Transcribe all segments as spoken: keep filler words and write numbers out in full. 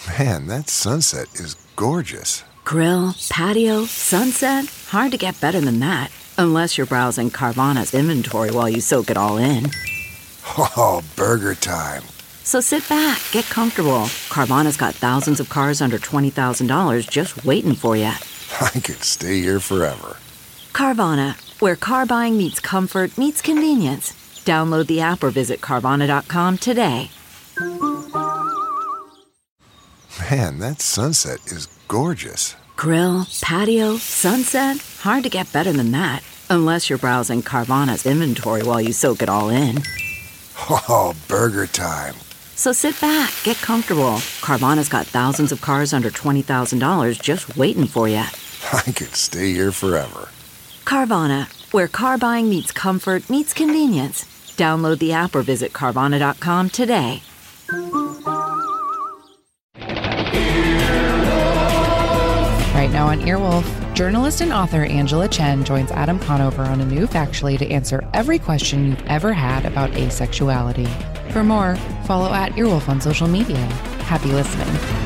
Man, that sunset is gorgeous. Grill, patio, sunset. Hard to get better than that. Unless you're browsing Carvana's inventory while you soak it all in. Oh, burger time. So sit back, get comfortable. Carvana's got thousands of cars under twenty thousand dollars just waiting for you. I could stay here forever. Carvana, where car buying meets comfort meets convenience. Download the app or visit Carvana dot com today. Man, that sunset is gorgeous. Grill, patio, sunset. Hard to get better than that. Unless you're browsing Carvana's inventory while you soak it all in. Oh, burger time. So sit back, get comfortable. Carvana's got thousands of cars under twenty thousand dollars just waiting for you. I could stay here forever. Carvana, where car buying meets comfort meets convenience. Download the app or visit Carvana dot com today. Right now on Earwolf, journalist and author Angela Chen joins Adam Conover on a new Factually to answer every question you've ever had about asexuality. For more, follow at Earwolf on social media. Happy listening.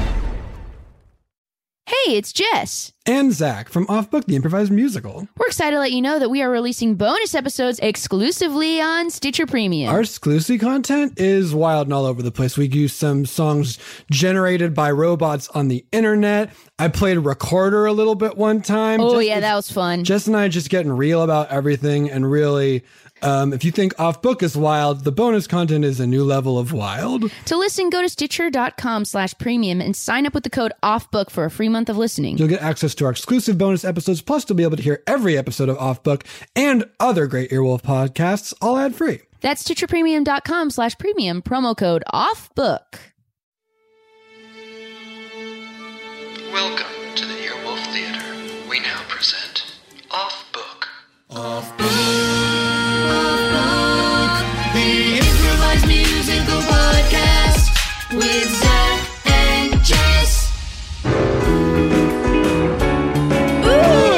Hey, it's Jess. And Zach from Off Book, the improvised musical. We're excited to let you know that we are releasing bonus episodes exclusively on Stitcher Premium. Our exclusive content is wild and all over the place. We use some songs generated by robots on the internet. I played recorder a little bit one time. Oh, Jess, yeah, that was fun. Jess and I just getting real about everything and really... Um, if you think Off Book is wild, the bonus content is a new level of wild. To listen, go to stitcher.com slash premium and sign up with the code OFFBOOK for a free month of listening. You'll get access to our exclusive bonus episodes, plus you'll be able to hear every episode of Off Book and other great Earwolf podcasts, all ad-free. That's stitcherpremium.com slash premium, promo code OFFBOOK. Welcome to the Earwolf Theater. We now present Off Book. Off Book. The improvised musical podcast with Zach and Jess. Ooh,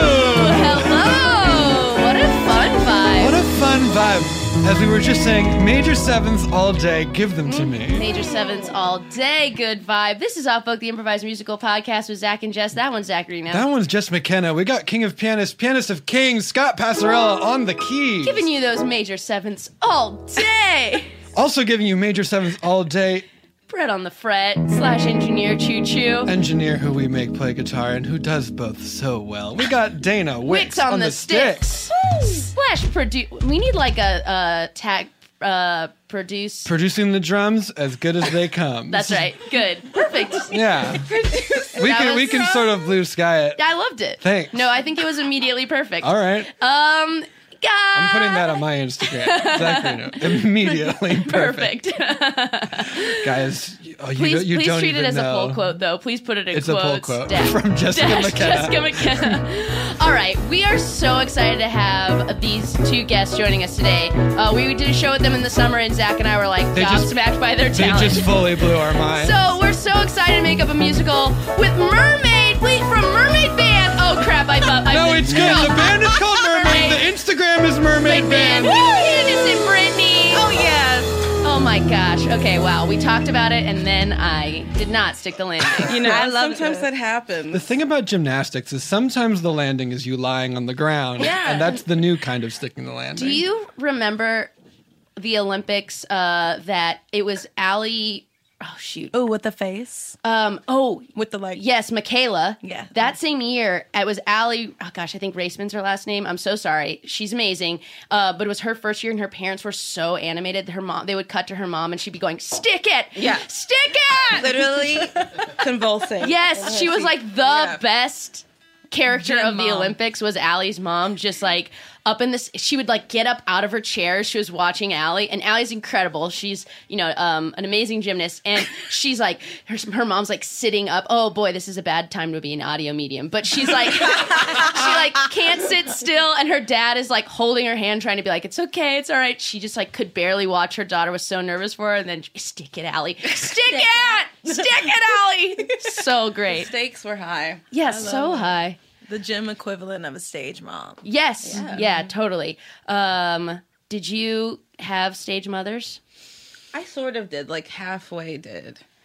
hello! What a fun vibe. What a fun vibe. As we were just saying, major sevenths all day, give them to me. Major sevenths all day, good vibe. This is Off Book, the improvised musical podcast with Zach and Jess. That one's Zach Reno. That one's Jess McKenna. We got King of Pianists, Pianist of Kings, Scott Passarella on the keys. Giving you those major sevenths all day. Also giving you major sevenths all day. Brett on the fret, slash engineer Choo Choo. Engineer who we make play guitar and who does both so well. We got Dana Wicks, Wicks on, on the, the sticks. sticks. Slash produce. We need like a, a tag uh, produce. Producing the drums as good as they come. That's right. Good. Perfect. Yeah. we That can was- we can sort of blue sky it. I loved it. Thanks. No, I think it was immediately perfect. All right. Um, guys. I'm putting that on my Instagram. Exactly. No. Immediately perfect. Perfect. Guys, oh, you, Please, don't, you please don't treat even it as know. a pull quote, though. Please put it in It's quotes. a pull quote Dash, from Jessica dash McKenna. Jessica McKenna. All right, we are so excited to have these two guests joining us today. Uh, we did a show with them in the summer, and Zach and I were like They just- gobsmacked by their They talent. just fully blew our minds. So we're so excited to make up a musical with Mermaid. Wait, from Mermaid Band. Oh crap! I thought. no, I it's good. The band is called Mermaid. The Instagram is Mermaid Band. Woo! Innocent Brittany. Oh, yes. Oh my gosh. Okay, wow. We talked about it, and then I did not stick the landing. You know, I love sometimes it. that happens. The thing about gymnastics is sometimes the landing is you lying on the ground. Yeah. And that's the new kind of sticking the landing. Do you remember the Olympics uh, that it was Allie... Oh, shoot. Oh, with the face? Um, oh. With the, like... Yes, Michaela. Yeah. That same year, it was Allie... Oh, gosh, I think Raceman's her last name. I'm so sorry. She's amazing. Uh, but it was her first year, and her parents were so animated. Her mom... They would cut to her mom, and she'd be going, stick it! Yeah. Stick it! Literally convulsing. Yes, she was like the Yeah. best character Gym of the mom. Olympics was Allie's mom, just like up in this. She would like get up out of her chair. She was watching Allie, and Allie's incredible. She's, you know, um, an amazing gymnast, and she's like, her, her mom's like sitting up. Oh boy, this is a bad time to be an audio medium, but she's like, she like can't sit still, and her dad is like holding her hand, trying to be like, it's okay, it's all right. She just like could barely watch. Her daughter was so nervous for her, and then stick it, Allie, stick it, stick it, Allie. So great. The stakes were high. Yes, I so love it. high. The gym equivalent of a stage mom. Yes, Yeah. yeah, totally. Um, did you have stage mothers? I sort of did, like halfway did.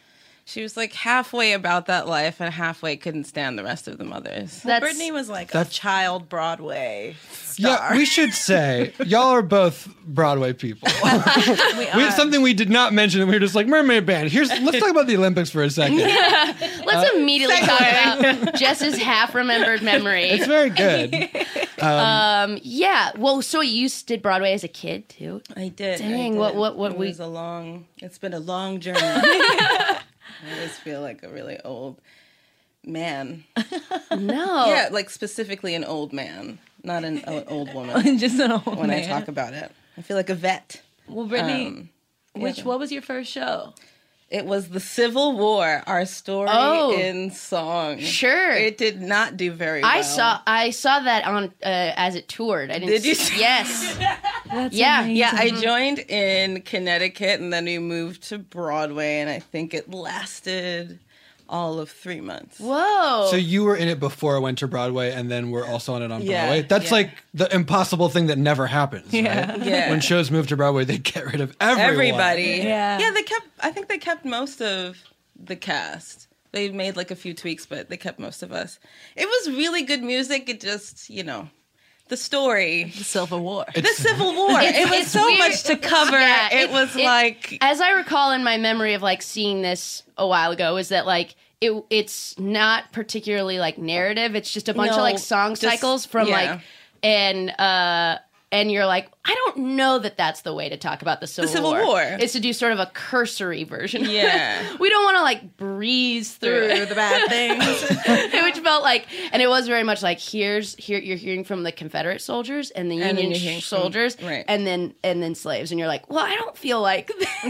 She was like halfway about that life and halfway couldn't stand the rest of the mothers. That's- Brittany was like a That's- child Broadway star. Yeah, we should say y'all are both Broadway people. we we are. have something we did not mention, and we were just like Mermaid Band. Here's let's talk about the Olympics for a second. Let's immediately talk about Jess's half-remembered memory. It's very good. Um, yeah. Well, so you did Broadway as a kid too? I did. I Dang, did. what- what- what it we- was a long. It's been a long journey. I always feel like a really old man. No. Yeah, like specifically an old man, not an o- old woman. Just an old When man. I talk about it, I feel like a vet. Well, Brittany, Um, which yeah. what was your first show? It was the Civil War, our story Oh. in song. Sure. It did not do very well. I saw I saw that on uh, as it toured. I didn't. Did you s- see- Yes. That's Yeah. amazing. Yeah, I joined in Connecticut and then we moved to Broadway, and I think it lasted all of three months. Whoa. So you were in it before I went to Broadway, and then we're also on it on Yeah, Broadway. That's yeah. like the impossible thing that never happens. Yeah. Right? Yeah. When shows move to Broadway, they get rid of everyone. Everybody. Yeah. Yeah, they kept, I think they kept most of the cast. They made like a few tweaks, but they kept most of us. It was really good music. It just, you know, the story. The Civil War. The Civil War. It's- it was it's so weird. much to cover. Yeah, it, was it- like as I recall in my memory of like seeing this a while ago, is that like it it's not particularly like narrative. It's just a bunch No, of like song just- cycles from yeah. like and uh and you're like, I don't know that that's the way to talk about the Civil, Civil War. It's to do sort of a cursory version. Yeah. We don't want to like breeze through, through the bad things. which felt like, and it was very much like here's here you're hearing from the Confederate soldiers and the And then Union you're hearing from- soldiers, right. and then and then slaves, and you're like, well, I don't feel like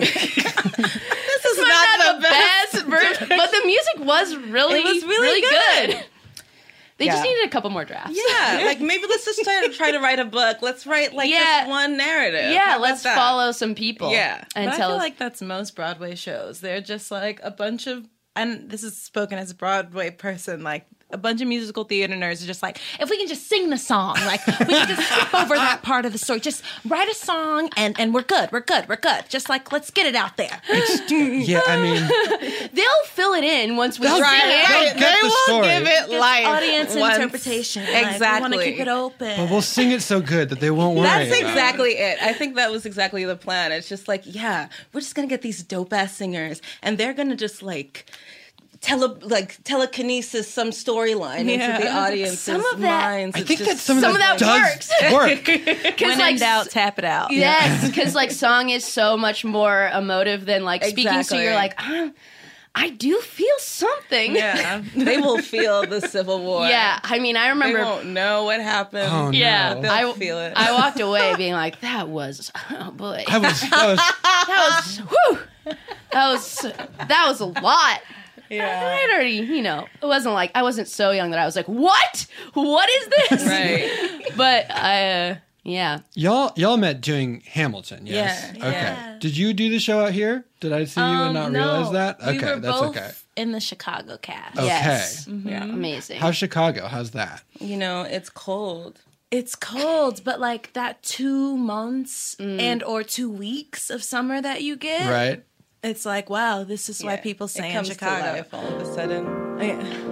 This is not, not, the best, version, but the music was really, It was really good. good. They just Yeah. needed a couple more drafts. Yeah, like maybe let's just try to try to write a book. Let's write like Yeah. just one narrative. Yeah, How about let's that? follow some people. Yeah. and But I tell feel us. like that's most Broadway shows. They're just like a bunch of, and this is spoken as a Broadway person, like a bunch of musical theater nerds are just like, if we can just sing the song, like we can just skip over that part of the story, just write a song and and we're good, we're good, we're good. Just like let's get it out there. Yeah, I mean, They'll fill it in once we They'll sing Right, it. right. get They the will story. give it life. Audience once- interpretation. Like, we Exactly. want to keep it open. but we'll sing it so good that they won't worry. That's about it. exactly it. I think that was exactly the plan. It's just like, yeah, we're just gonna get these dope ass singers, and they're gonna just like tele like telekinesis some storyline into the Yeah. audience's Some of that- minds. I It's think just that some, some of of that, that does work. Because when like in doubt, tap it out. yes, because like song is so much more emotive than like speaking. So Exactly. you're like, huh, I do feel something. yeah, they will feel the Civil War. Yeah, I mean, I They remember. won't know what happened. Oh, no. Yeah, They'll I feel it. I walked away being like, that was oh boy, I was, that was that was whew, that was that was a lot. Yeah. I'd already, you know, it wasn't like I wasn't so young that I was like, what? What is this? Right. But I, uh, yeah, y'all. Y'all met doing Hamilton, yes? Yeah, Okay. yeah. Did you do the show out here? Did I see you and Um, not no, realize that? we Okay, were that's both okay. in the Chicago cast. Okay. yes, Mm-hmm. yeah, amazing. How's Chicago? How's that? You know, it's cold. It's cold, but like that two months and or two weeks of summer that you get, Right? it's like, wow, this is why Yeah. people stay it in comes Chicago. to life all of a sudden. Oh,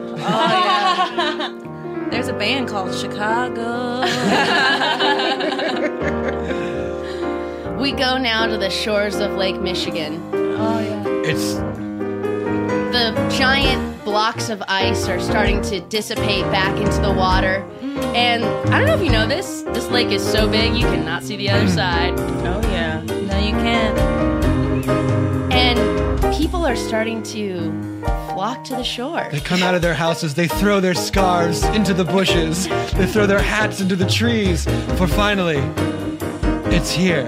yeah. There's a band called Chicago. We go now to the shores of Lake Michigan. Oh yeah. It's The giant blocks of ice are starting to dissipate back into the water. And I don't know if you know this, this lake is so big you cannot see the other side. Oh yeah. No, you can't. And people are starting to flock to the shore. they come out of their houses, they throw their scarves into the bushes, they throw their hats into the trees, for finally, it's here.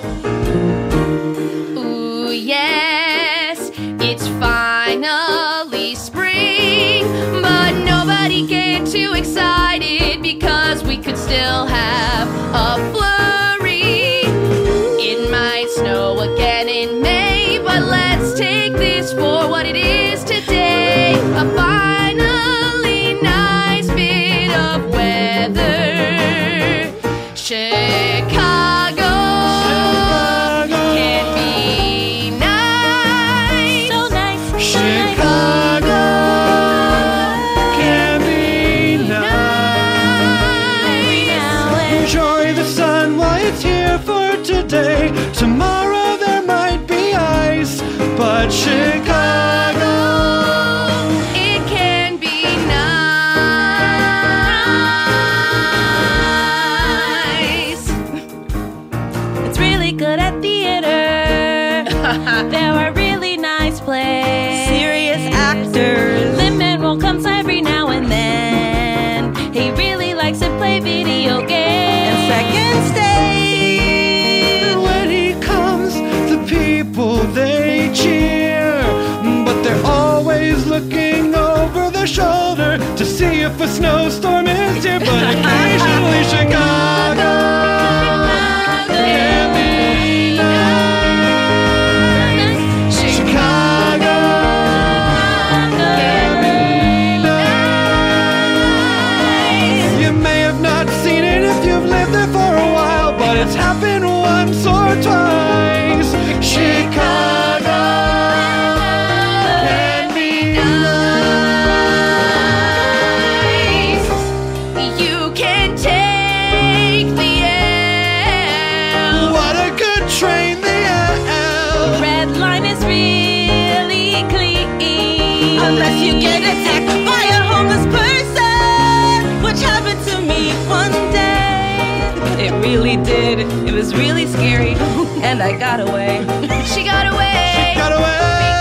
Ooh, yes, it's finally spring, but nobody get too excited because we could still have a flurry. It might snow again in May, but let's take this for what it is today. A finally nice bit of weather. Chicago can be nice. So nice. Chicago. day. Tomorrow there might be ice, but Chicago, It can be nice. It's really good at theater. There are really nice plays. Serious actors. Lin-Manuel comes every now and then. He really likes to play video games. And second stage. when he comes, the people they cheer, but they're always looking over their shoulder to see if a snowstorm is here. But occasionally Chicago can be nice. Chicago can be nice. You may have not seen it if you've lived there for a while, but it's happened once or twice. Chicago can be Nice. You can take the L. What a good train, the L. Red line is really clean. Unless you get attacked by a homeless person, which happened to me one day. It really did. It was really scary. And I got away. She got away. Got away.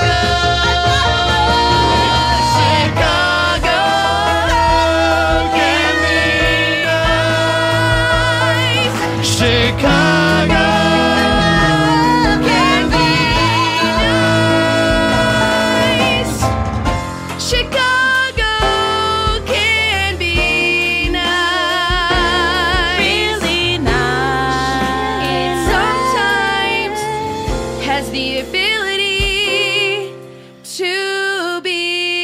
Chicago can be nice. Chicago Can be nice. Chicago can be nice. Really nice. It sometimes has the ability to be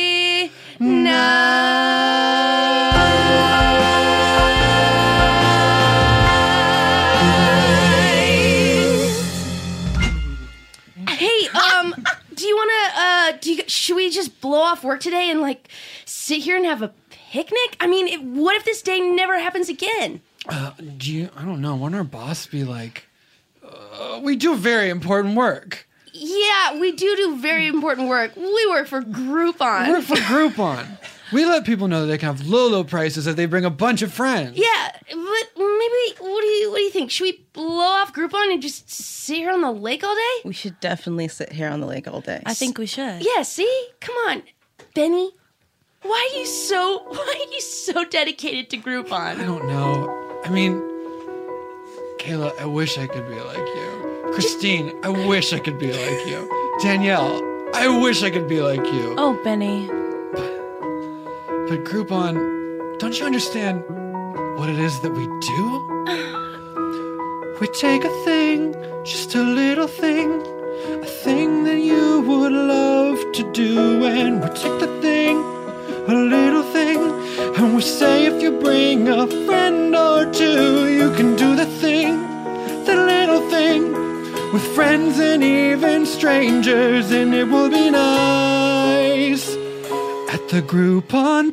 nice. Hey, um, do you want to, uh, do you, should we just blow off work today and, like, sit here and have a picnic? I mean, it, what if this day never happens again? Uh, do you, I don't know. Wouldn't our boss be like, uh, we do very important work. Yeah, we do do very important work. We work for Groupon. Work for Groupon. We let people know that they can have low, low prices if they bring a bunch of friends. Yeah, but maybe, what do you, what do you think? Should we blow off Groupon and just sit here on the lake all day? We should definitely sit here on the lake all day. I think we should. Yeah, see? Come on. Benny, why are you so, why are you so dedicated to I Groupon? don't know. I mean, Kayla, I wish I could be like you. Christine, I wish I could be like you. Danielle, I wish I could be like you. Oh, Benny. But Groupon, don't you understand what it is that we do? We take a thing, just a little thing, a thing that you would love to do, and we take the thing, a little thing, and we say if you bring a friend or two, you can do the thing, the little thing, with friends and even strangers, and it will be nice. At the Groupon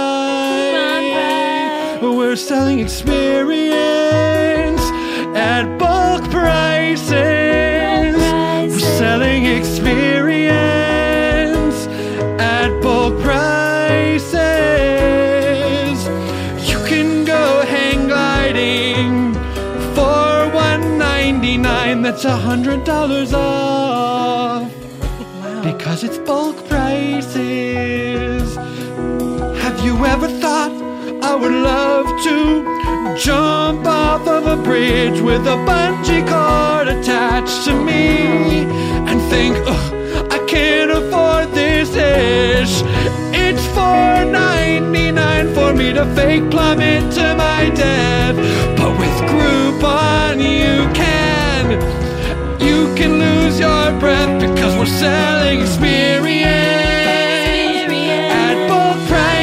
price, we're selling experience at bulk prices. We're selling experience at bulk prices. You can go hang gliding for one ninety-nine. That's a hundred dollars off. Because it's bulk prices. Have you ever thought I would love to jump off of a bridge with a bungee cord attached to me and think, ugh, I can't afford this ish. It's four ninety-nine for me to fake plummet to my death. But with Groupon you can. You can lose your breath because we're selling experience at bulk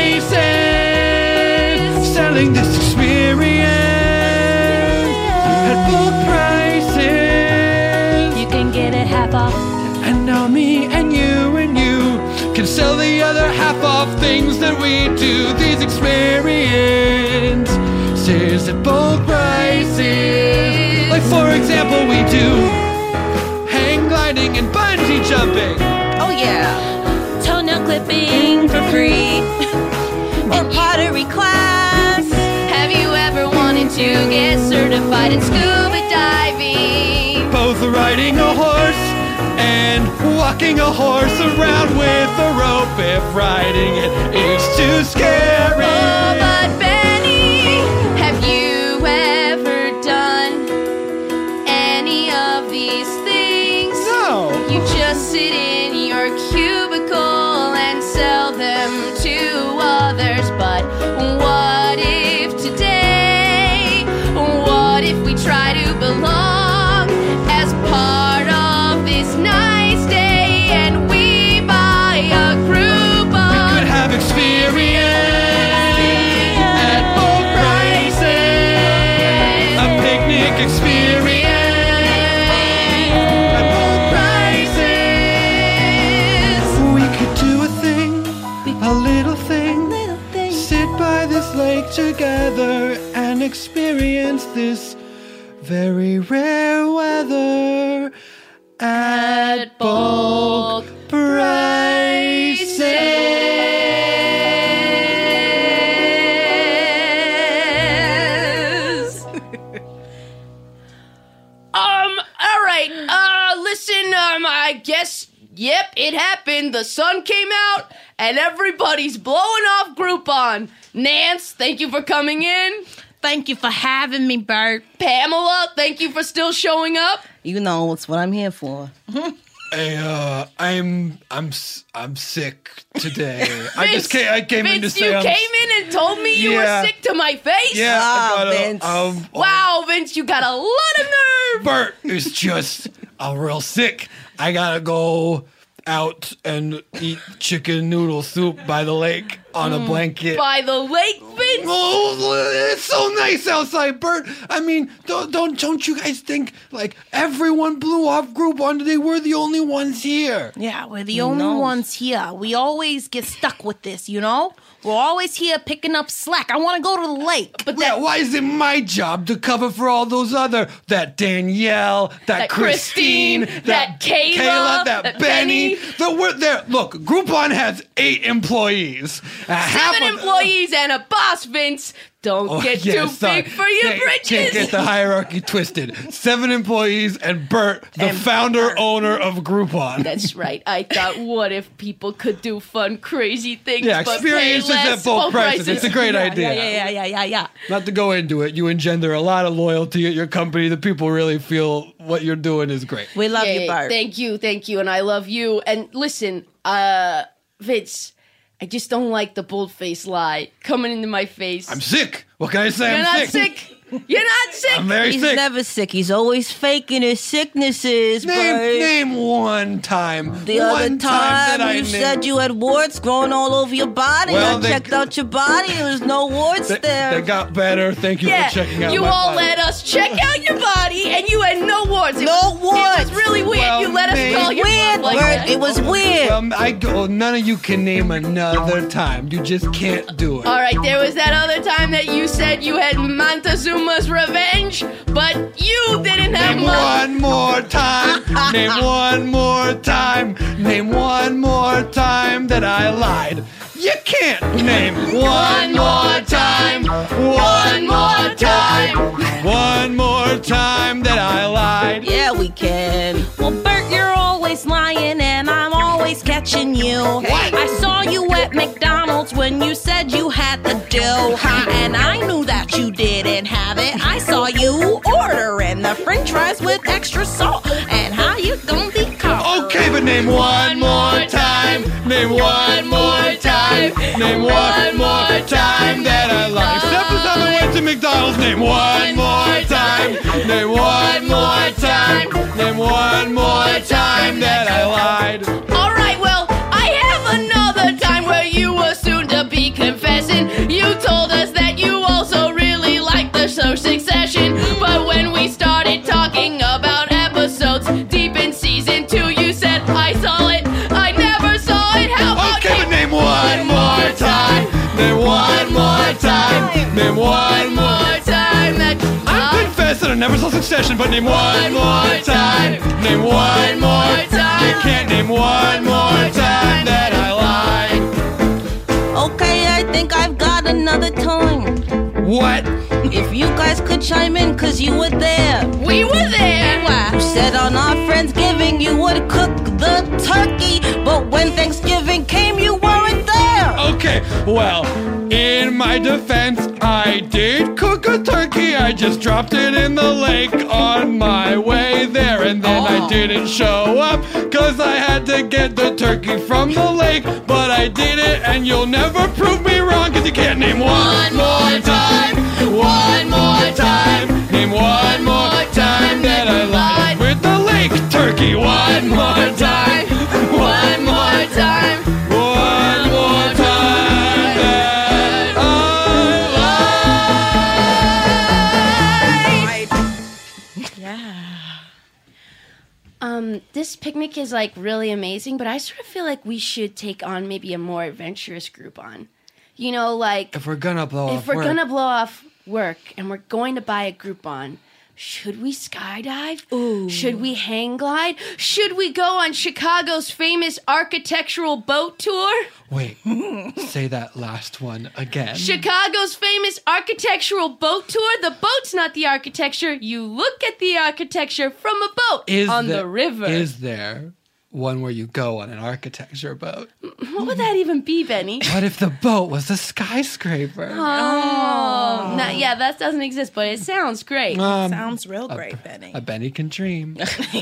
prices. Selling this experience at bulk prices. You can get it half off. And now me and you and you can sell the other half off things that we do. These experiences at bulk prices. Like, for example, we do hang gliding and bungee jumping. Oh yeah. Toenail clipping for free. Or pottery class. Have you ever wanted to get certified in scuba diving? Both riding a horse and walking a horse around with a rope if riding it is too scary. Oh, but Benny, have you ever done any of these things? No. You just sit in your cubicle and sell them to others. But what if today, what if we try to belong as part of this nice day and we buy a Groupon? We could have experience at both prices. A picnic experience at both prices. We could do a thing, a little thing, sit by this lake together and experience this very rare weather at bulk prices. Um, all right. Uh, listen, um, I guess, yep, it happened. The sun came out and everybody's blowing off Groupon. Nance, thank you for coming in. Thank you for having me, Bert. Pamela, thank you for still showing up. You know, it's what I'm here for. Hey, uh, I'm I'm s- I'm sick today. I just came. I came in to Vince, say you I'm came in and told me you Yeah. were sick to my face? Yeah, Ah, I got Vince. a, um, Wow, Vince, you got a lot of nerve. Bert is just I'm real sick. I gotta go out and eat chicken noodle soup by the lake on a blanket. By the lake, Vince? Oh, it's so nice outside, Bert. I mean, don't don't don't you guys think like everyone blew off Groupon today? We're the only ones here. Yeah, we're the only ones here. We always get stuck with this, you know? We're always here picking up slack. I want to go to the lake. But yeah, why is it my job to cover for all those other that Danielle, that, That Christine, Christine, that Kayla, Kayla, that, that Benny? Benny. The we're there. Look, Groupon has eight employees. Uh, half Seven of- employees and a boss, Vince. Don't Oh, get yeah, too sorry. big for your Can't- britches. Can't get the hierarchy twisted. Seven employees and Bert, the And founder Bert. owner of Groupon. That's right. I thought, what if people could do fun, crazy things, Yeah, but pay experiences less? at both Oh, prices. It's a great yeah, idea. Yeah, yeah, yeah, yeah, yeah. Not to go into it, you engender a lot of loyalty at your company. The people really feel what you're doing is great. We love Yay. you, Bart. Thank you, thank you, and I love you. And listen, uh, Vince, I just don't like the bold-faced lie coming into my face. I'm sick. What can I say? You're I'm not sick. sick. You're not sick. I'm very He's sick. never sick. He's always faking his sicknesses, Name, Bert. name one time. The one other time, time, that I you named- said you had warts growing all over your body. Well, I they- checked out your body. There was no warts They, there. they got better. Thank you Yeah, for checking out you my all body. let us check out your body, and you had no warts. It No was, It warts. was really weird. Well, you let us May- call your weird, blood like Bert. that. It was weird. Um, I go. None of you can name another time. You just can't do it. All right, there was that other time that you said you had Montezuma's revenge, but you didn't have Name Mon- one more time. Name one more time. Name one more time that I lied. You can't name one more time. One more time. One more time that I lied. Yeah, we can. Well, Bert, you're always lying and I'm always catching you. I saw you at McDonald's when you said you had the dough. And I knew that you didn't have it. I saw you ordering the french fries with extra salt. And how you gonna be caught? Okay, but name one more time. Name one more time. Name one more time that I lied. Except for the time I went to McDonald's. Name one more time. Name one more time. Name one more time that I lied. All right, well, I have another time where you were soon to be confessing. You told us that you also really liked the show Succession, but when we started talking about episodes deep in season two, you said, I saw it, I never saw it. How about Okay, but name one more time. Name one more time. Name one more more time that I'm confessing never saw Succession, but name one more time. Name one more time. You can't name one more time that I like. Okay, I think I've got another time. What? If you guys could chime in, cause you were there. We were there. You said on our Friendsgiving you would cook the turkey, but when Thanksgiving came, you weren't there. Okay, well, in my defense, I did cook a turkey. I just dropped it in the lake on my way there, and then oh. I didn't show up cause I had to get the turkey from the lake. But I did it, and you'll never prove me wrong cause you can't name one, one more time. One more time. Name one more time that I like with the lake turkey. One more time. One more time. One more time that I like. Yeah. Um, this picnic is like really amazing, but I sort of feel like we should take on maybe a more adventurous Groupon. You know, like if we're gonna blow if off we're work. gonna blow off work and we're going to buy a Groupon, should we skydive? Ooh. Should we hang glide? Should we go on Chicago's famous architectural boat tour? Wait, say that last one again. Chicago's famous architectural boat tour. The boat's not the architecture. You look at the architecture from a boat Is on there- the river. Is there one where you go on an architecture boat? What would that even be, Benny? What if the boat was a skyscraper? Oh, no, yeah, that doesn't exist, but it sounds great. Um, Sounds real a- great, Benny. A Benny can dream.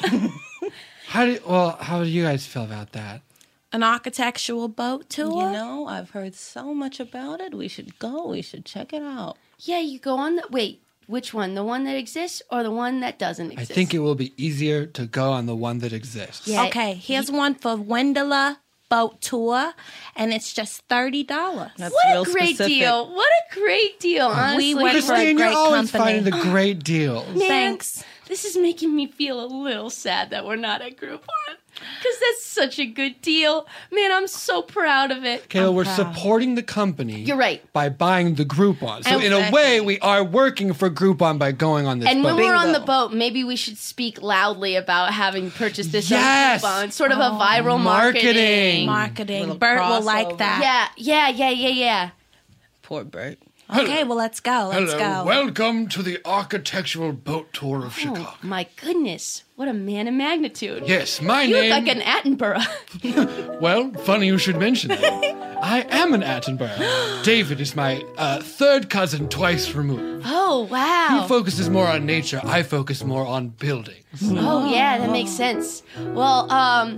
How do well? How do you guys feel about that? An architectural boat tour? You know, I've heard so much about it. We should go. We should check it out. Yeah, you go on the wait. Which one? The one that exists or the one that doesn't I exist? think it will be easier to go on the one that exists. Yeah. Okay, here's one for Wendella boat tour, and it's just thirty dollars. That's What real a great specific. deal! What a great deal! Honestly, We went for a Christine, you're great always company. finding the great deals. Man, Thanks. This is making me feel a little sad that we're not at Groupon because that's such a good deal. Man, I'm so proud of it. Kayla, we're proud. supporting the company. You're right. By buying the Groupon. So And- in a way, we are working for Groupon by going on this And boat. when we're on the Bingo. boat, maybe we should speak loudly about having purchased this Yes! on Groupon. Sort of a viral marketing. Marketing. Marketing. Little Bert will crossover. like that. Yeah, yeah, yeah, yeah, yeah. Poor Bert. Okay, well, let's go. Let's go. Welcome to the architectural boat tour of Chicago. Oh, my goodness. What a man of magnitude. Yes, my You name. look like an Attenborough. Well, funny you should mention that. I am an Attenborough. David is my uh, third cousin, twice removed. Oh, He wow. focuses more on nature. I focus more on buildings. Oh, yeah, that makes sense. Well, um,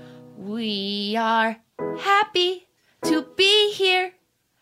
we are happy to be here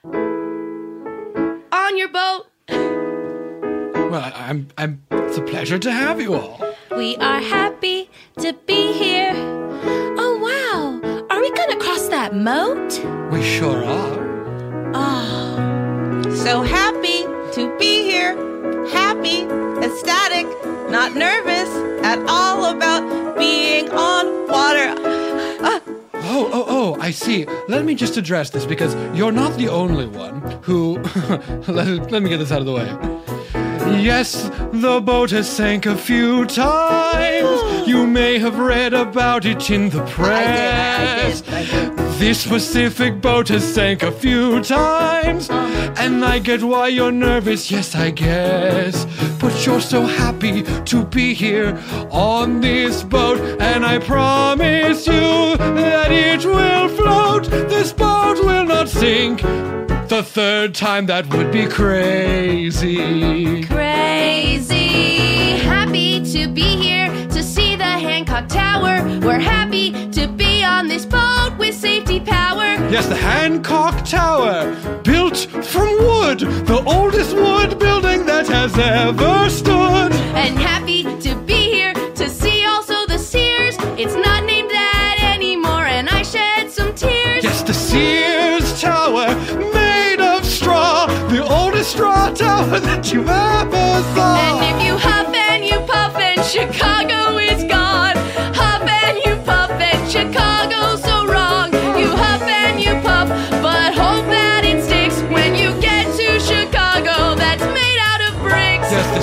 on your boat. Well, I, I'm. I'm. It's a pleasure to have you all. We are happy to be here. Oh, wow. Are we going to cross that moat? We sure are. Oh, So happy to be here. Happy, ecstatic, not nervous at all about being on water. Ah, Oh, oh, oh, I see. Let me just address this because you're not the only one who. let, let me get this out of the way. Yes, the boat has sank a few times. You may have read about it in the press. I did, I did, I did. This specific boat has sank a few times. And I get why you're nervous, yes, I guess. But you're so happy to be here on this boat. And I promise you that it will float. This boat will not sink. The third time, that would be crazy. Crazy. Happy to be here to see the Hancock Tower. We're happy to be on this boat with safety power. Yes, the Hancock Tower, built from wood, the oldest wood building that has ever stood. And happy to be here to see also the Sears. It's not named that anymore, and I shed some tears. Yes, the Sears Tower, made of straw, the oldest straw tower that you ever saw. And if you huff and you puff and Chicago is gone, huff and you puff and Chicago's so wrong. You huff and you puff, but hope that it sticks when you get to Chicago that's made out of bricks. Yes, this boat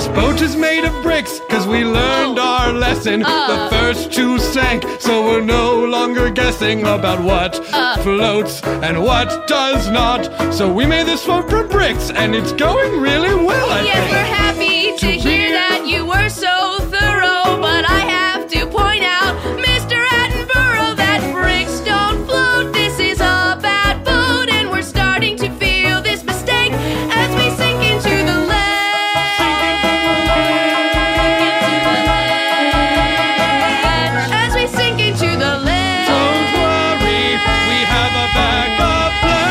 is made of bricks, cause we learned our lesson. The first two sank, so we're no longer guessing about what floats and what does not. So we made this one from bricks, and it's going really well, I Yes, think. we're happy to hear that you were so thorough, but I have to point out, Mister Attenborough, that bricks don't float. This is a bad boat, and we're starting to feel this mistake as we sink into the lead. As we sink into the lead. Don't worry, we have a backup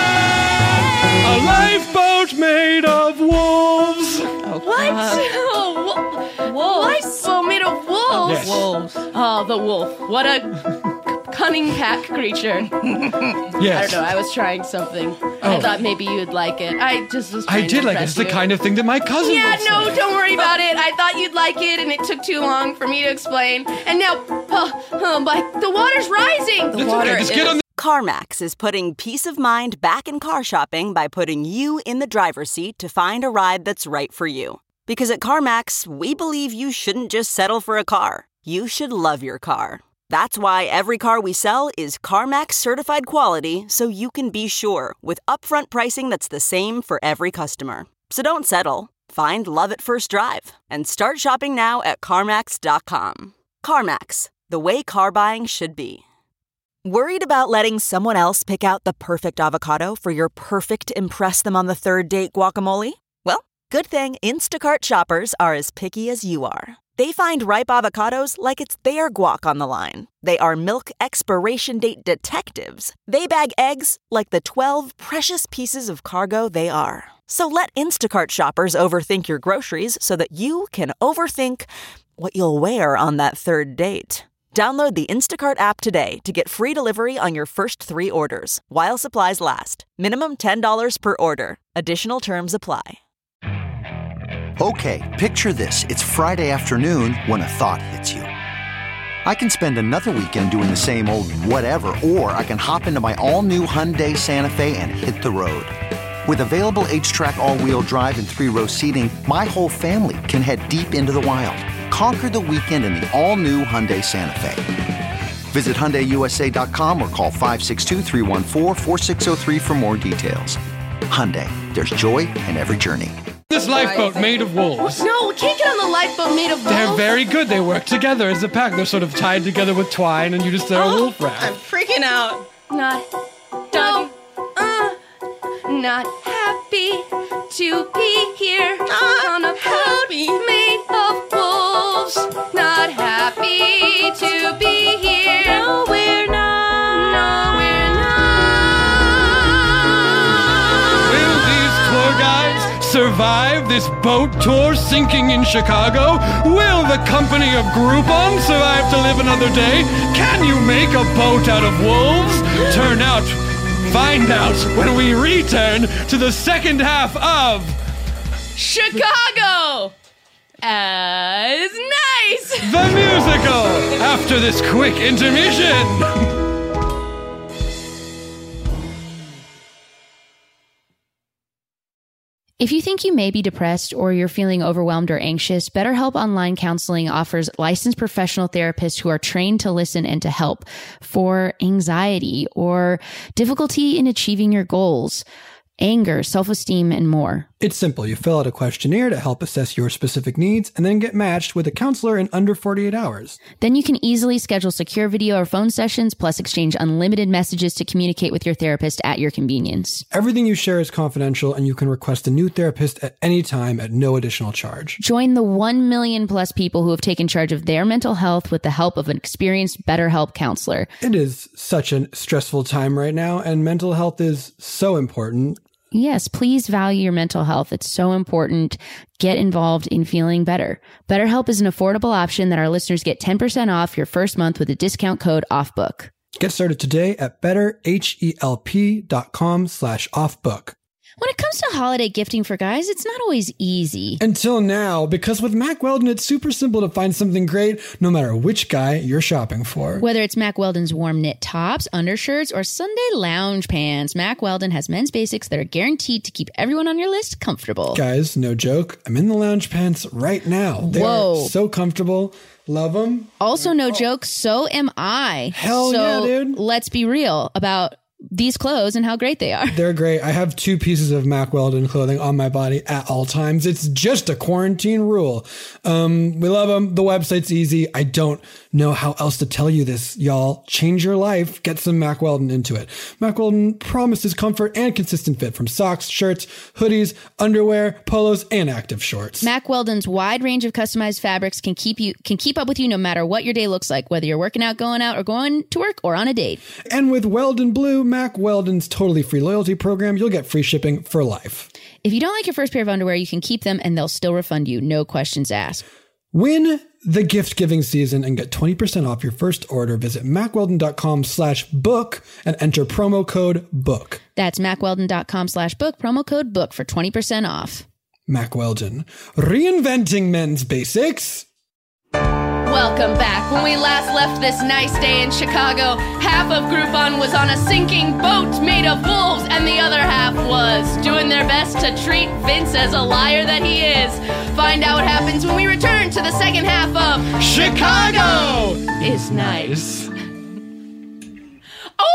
plan. A lifeboat made of wolves. What? Oh, wo- lifeboat made of wolves. Yes. Wolves. Oh, the wolf. What a cunning pack creature. Yes. I don't know. I was trying something. I thought maybe you'd like it. I just was I trying to did like it. impress It's the you. kind of thing that my cousin Yeah, would say. no, don't worry about it. I thought you'd like it, and it took too long for me to explain. And now, uh, uh, but the water's rising. It's okay, just get on the... CarMax is putting peace of mind back in car shopping by putting you in the driver's seat to find a ride that's right for you. Because at CarMax, we believe you shouldn't just settle for a car. You should love your car. That's why every car we sell is CarMax certified quality, so you can be sure with upfront pricing that's the same for every customer. So don't settle. Find love at first drive and start shopping now at CarMax dot com. CarMax, the way car buying should be. Worried about letting someone else pick out the perfect avocado for your perfect impress them on the third date guacamole? Well, good thing Instacart shoppers are as picky as you are. They find ripe avocados like it's their guac on the line. They are milk expiration date detectives. They bag eggs like the twelve precious pieces of cargo they are. So let Instacart shoppers overthink your groceries so that you can overthink what you'll wear on that third date. Download the Instacart app today to get free delivery on your first three orders, while supplies last. Minimum ten dollars per order. Additional terms apply. Okay, picture this. It's Friday afternoon when a thought hits you. I can spend another weekend doing the same old whatever, or I can hop into my all-new Hyundai Santa Fe and hit the road. With available H-Track all-wheel drive and three-row seating, my whole family can head deep into the wild. Conquer the weekend in the all-new Hyundai Santa Fe. Visit Hyundai U S A dot com or call five six two, three one four, four six zero three for more details. Hyundai, there's joy in every journey. This lifeboat made of wolves. No, we can't get on the lifeboat made of wolves. They're very good. They work together as a pack. They're sort of tied together with twine, and you just throw a wolf I'm raft. freaking out. Not, no, uh, not happy to be here on a boat made of wolves. Not happy to be here. No, we're not. No, we're not. Will these tour guides survive this boat tour sinking in Chicago? Will the company of Groupon survive to live another day? Can you make a boat out of wolves? Turn out, find out when we return to the second half of Chicago as nice. the musical after this quick intermission. If you think you may be depressed or you're feeling overwhelmed or anxious, BetterHelp Online Counseling offers licensed professional therapists who are trained to listen and to help for anxiety or difficulty in achieving your goals, anger, self-esteem, and more. It's simple. You fill out a questionnaire to help assess your specific needs and then get matched with a counselor in under forty-eight hours. Then you can easily schedule secure video or phone sessions, plus exchange unlimited messages to communicate with your therapist at your convenience. Everything you share is confidential, and you can request a new therapist at any time at no additional charge. Join the one million plus people who have taken charge of their mental health with the help of an experienced BetterHelp counselor. It is such a stressful time right now, and mental health is so important. Yes, please value your mental health. It's so important. Get involved in feeling better. BetterHelp is an affordable option that our listeners get ten percent off your first month with a discount code OFFBOOK. Get started today at betterhelp.com slash offbook. When it comes to holiday gifting for guys, it's not always easy. Until now, because with Mack Weldon, it's super simple to find something great no matter which guy you're shopping for. Whether it's Mack Weldon's warm knit tops, undershirts, or Sunday lounge pants, Mack Weldon has men's basics that are guaranteed to keep everyone on your list comfortable. Guys, no joke. I'm in the lounge pants right now. They're Whoa. so comfortable. Love them. Also, no joke, so am I. Hell so yeah, dude. Let's be real about these clothes and how great they are. They're great. I have two pieces of Mack Weldon clothing on my body at all times. It's just a quarantine rule. Um, we love them. The website's easy. I don't know how else to tell you this, y'all. Change your life. Get some Mack Weldon into it. Mack Weldon promises comfort and consistent fit from socks, shirts, hoodies, underwear, polos, and active shorts. Mack Weldon's wide range of customized fabrics can keep you can keep up with you no matter what your day looks like, whether you're working out, going out, or going to work, or on a date. And with Weldon Blue, Mack Weldon's totally free loyalty program, you'll get free shipping for life. If you don't like your first pair of underwear, you can keep them and they'll still refund you. No questions asked. Win the gift giving season and get twenty percent off your first order. Visit mackweldon.com slash book and enter promo code book. That's mackweldon.com slash book, promo code book for twenty percent off. Mack Weldon, reinventing men's basics. Welcome back. When we last left this nice day in Chicago, half of Groupon was on a sinking boat made of wolves, and the other half was doing their best to treat Vince as a liar that he is. Find out what happens when we return to the second half of Chicago is nice. Oh!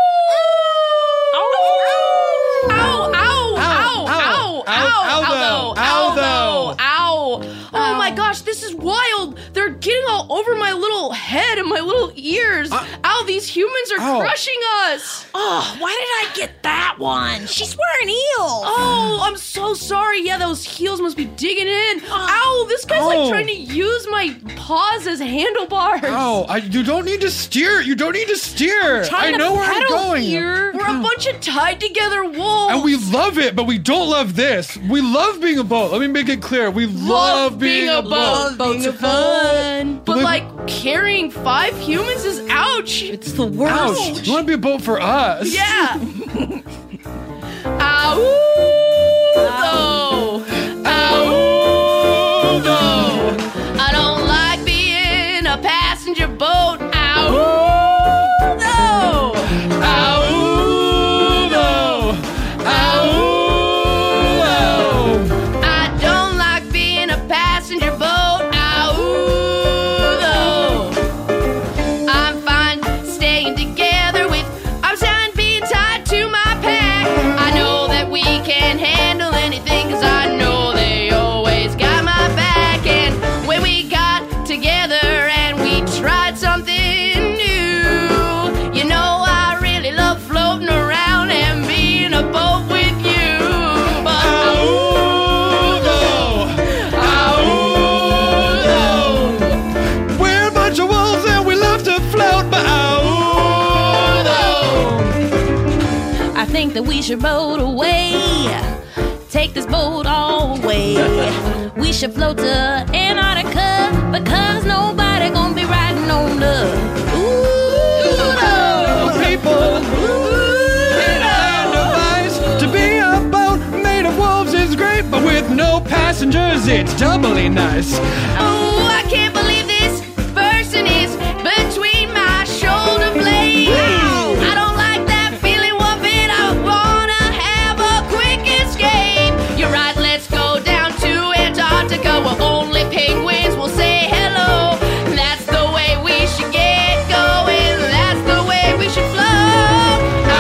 Ow! Ow! Ow! Ow! Ow! Ow! Ow! Ow! Ow! Ow! Oh my gosh, this is wild! They're getting all over my little head and my little ears. Uh, Ow! These humans are ow. crushing us. Oh, why did I get that one? She's wearing heels. Oh, I'm so sorry. Yeah, those heels must be digging in. Ow! This guy's oh. like trying to use my paws as handlebars. Oh, I, you don't need to steer. You don't need to steer. I know where I'm going. Here. We're a bunch of tied together wolves. And we love it, but we don't love this. We love being a boat. Let me make it clear. We love, love being, being a boat. boat. Boats are fun. But, but like carrying five humans is ouch. It's the worst. Ouch. You want to be a boat for us? Yeah. Ow. Ow. Ow. Ow. I don't like being a passenger boat. Ow. No. Ow. No. Ow. No. I don't like being a passenger boat. That we should boat away. Take this boat all away. We should float to Antarctica because nobody gonna be riding on the ooh, no. People. And advice to be a boat made of wolves is great, but with no passengers, it's doubly nice. Oh, I can't believe this person is between my shoulder blades. Wow. I don't like that feeling one bit. I wanna have a quick escape. You're right, let's go down to Antarctica where only penguins will say hello. That's the way we should get going. That's the way we should flow.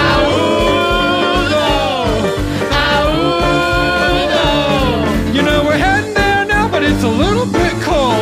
You know we're heading there now, but it's a little bit cold.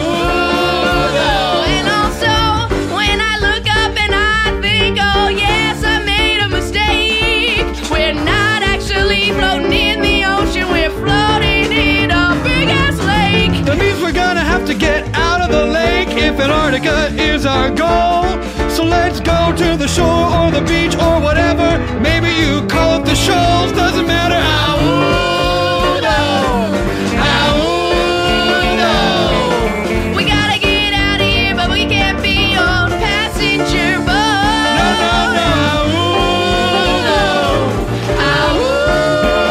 And also, when I look up and I think, oh yes, I made a mistake. We're not actually floating in the ocean. We're floating in a big ass lake. That means we're gonna have to get out of the lake if Antarctica is our goal. So let's go to the shore or the beach or whatever. Maybe you call it the shoals, doesn't matter. Ow, no. Ow, no. We gotta get out of here, but we can't be on passenger boat. No, no, no. Ow, no. Ow,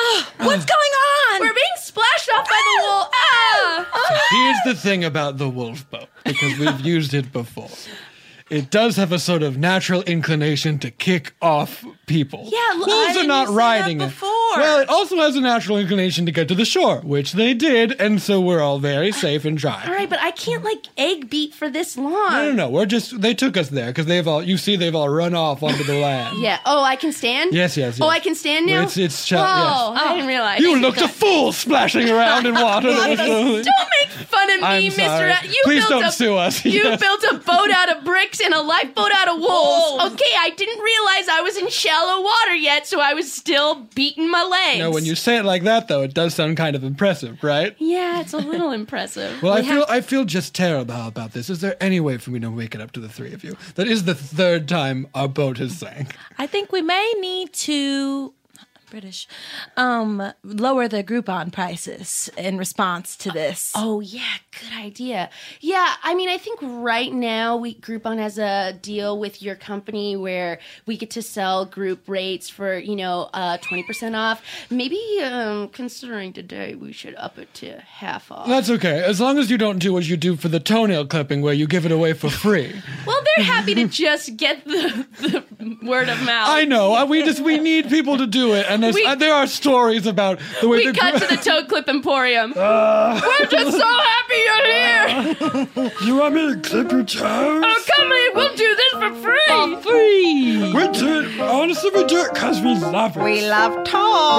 What's going on? We're being splashed off by the wolf. Ah! Here's the thing about the wolf boat, because we've used it before. It does have a sort of natural inclination to kick off people. Yeah, look, Wolves why are didn't not you say riding that it. before? Well, it also has a natural inclination to get to the shore, which they did, and so we're all very safe and dry. All right, but I can't like egg beat for this long. No, no, no. We're just, they took us there because they've all, you see, they've all run off onto the land. Yeah. Oh, I can stand? Yes, yes, yes. Oh, I can stand now? It's, it's, ch- Oh, yes. I didn't realize. You looked a fool splashing around in water. Don't make fun of me, I'm Mister sorry. A- You Please built don't a, sue us. You Yes. built a boat out of bricks and a lifeboat out of wolves. Okay, I didn't realize I was in shallow water yet, so I was still beating my legs. No, when you say it like that, though, it does sound kind of impressive, right? Yeah, it's a little impressive. Well, I We feel have- I feel just terrible about this. Is there any way for me to make it up to the three of you? That is the third time our boat has sank. I think we may need to British um lower the Groupon prices in response to this. Oh yeah, good idea. Yeah, I mean, I think right now we Groupon has a deal with your company where we get to sell group rates for you know uh, twenty percent off. Maybe um, considering today, we should up it to half off. That's okay, as long as you don't do what you do for the toenail clipping, where you give it away for free. Well, they're happy to just get the, the word of mouth. I know. uh, We just we need people to do it, and there's, We- uh, there are stories about the way We the cut gr- to the Toad Clip Emporium. We're just so happy you're here. You want me to clip your toes? Oh, come in. We'll do this for free. free. We do it. Honestly, we do it because we love it. We love We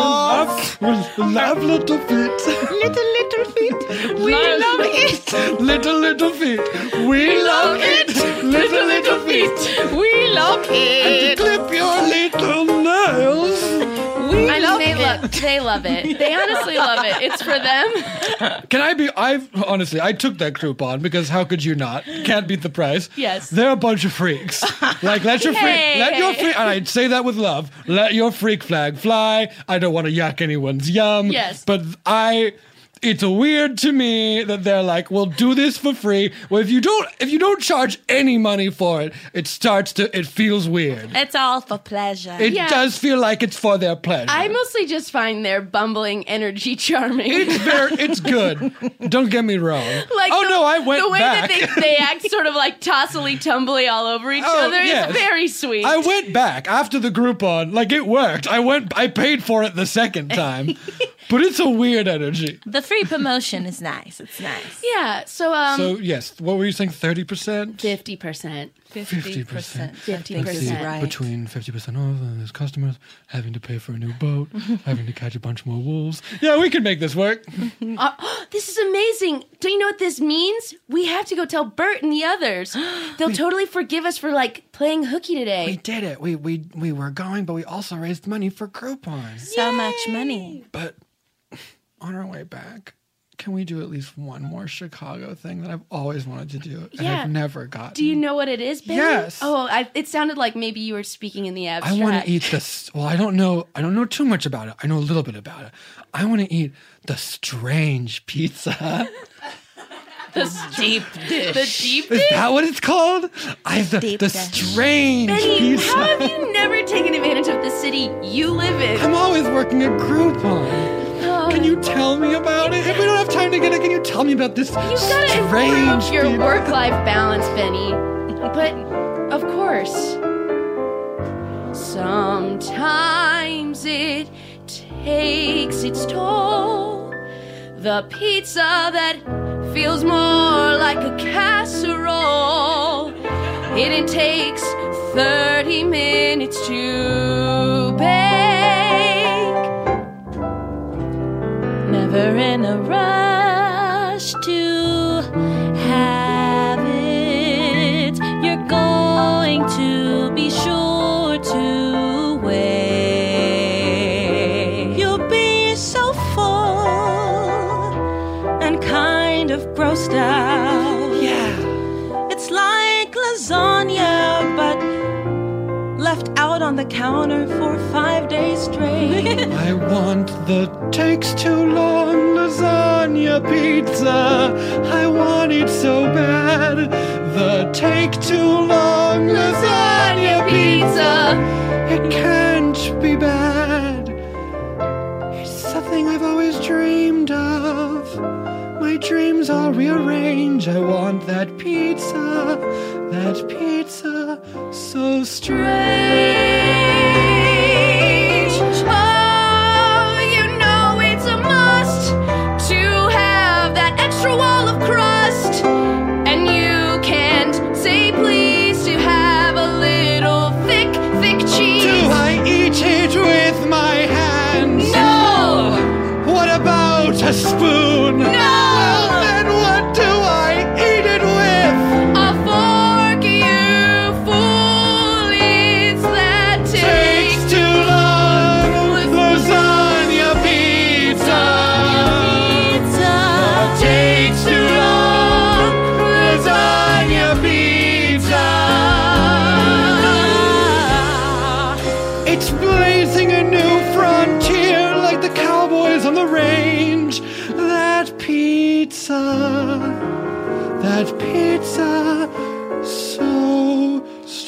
toes. love, we love little feet. Little little feet. We love it. little little feet. We love it. Little little feet. We love And it. to clip your little nails. We I mean, love they it. love they love it. They honestly love it. It's for them. Can I be? I've honestly, I took that Groupon because how could you not? Can't beat the price. Yes. They're a bunch of freaks. Like let your Hey, freak, let your hey. freak. And I say that with love. Let your freak flag fly. I don't want to yuck anyone's yum. Yes. But I. It's weird to me that they're like, "We'll do this for free." Well, if you don't, if you don't charge any money for it, it starts to. It feels weird. It's all for pleasure. It Yeah. does feel like it's for their pleasure. I mostly just find their bumbling energy charming. It's very, it's good. Don't get me wrong. Like oh the, no, I went the way back. that they, they act sort of like tossily tumbly all over each Oh, other yes. is very sweet. I went back after the Groupon. Like it worked. I went. I paid for it the second time, but it's a weird energy. The free promotion is nice. It's nice. yeah, so um So yes, what were you saying? Thirty percent. fifty percent. Fifty percent. fifty Let's see, percent. between fifty percent off and there's customers having to pay for a new boat, having to catch a bunch more wolves. Yeah, we can make this work. Uh, this is amazing. Do you know what this means? We have to go tell Bert and the others. They'll totally forgive us for like playing hooky today. We did it. We we we were going, but we also raised money for Groupon. So much money. But on our way back, can we do at least one more Chicago thing that I've always wanted to do and Yeah. I've never gotten? Do you know what it is, Benny? Yes. Oh, I, it sounded like maybe you were speaking in the I abstract. want to eat this. Well, I don't know. I don't know too much about it. I know a little bit about it. I want to eat the strange pizza. the deep dish. The deep Is dish? that what it's called? I the, Deep the dish. strange Benny, pizza. how have you never taken advantage of the city you live in? I'm always working at Groupon. Oh, Can you tell me about it? If we don't have time to get it, can you tell me about this You've got to strange improve your pizza? work-life balance, Benny. But, of course, sometimes it takes its toll. The pizza that feels more like a casserole. It takes thirty minutes to bake. Never in a rush to have it. You're going to be sure to wait. You'll be so full and kind of grossed out. Yeah. It's like lasagna, but left out on the counter for five days straight. I want the takes too long lasagna pizza. I want it so bad. The take too long lasagna pizza. It can't be bad. It's thing I've always dreamed of. My dreams all rearrange. I want that pizza, that pizza so strange. Oh, you know it's a must to have that extra wall of crust. And you can't say please to have a little thick, thick cheese. Do I eat it with my hands? No! What about a spoon? No! Well, then what do I eat it with? A fork, you fool. It's that Takes too long. Lasagna pizza. Takes too long. Lasagna pizza. It's blazing a new frontier like the cowboys on the range. That pizza, that pizza, so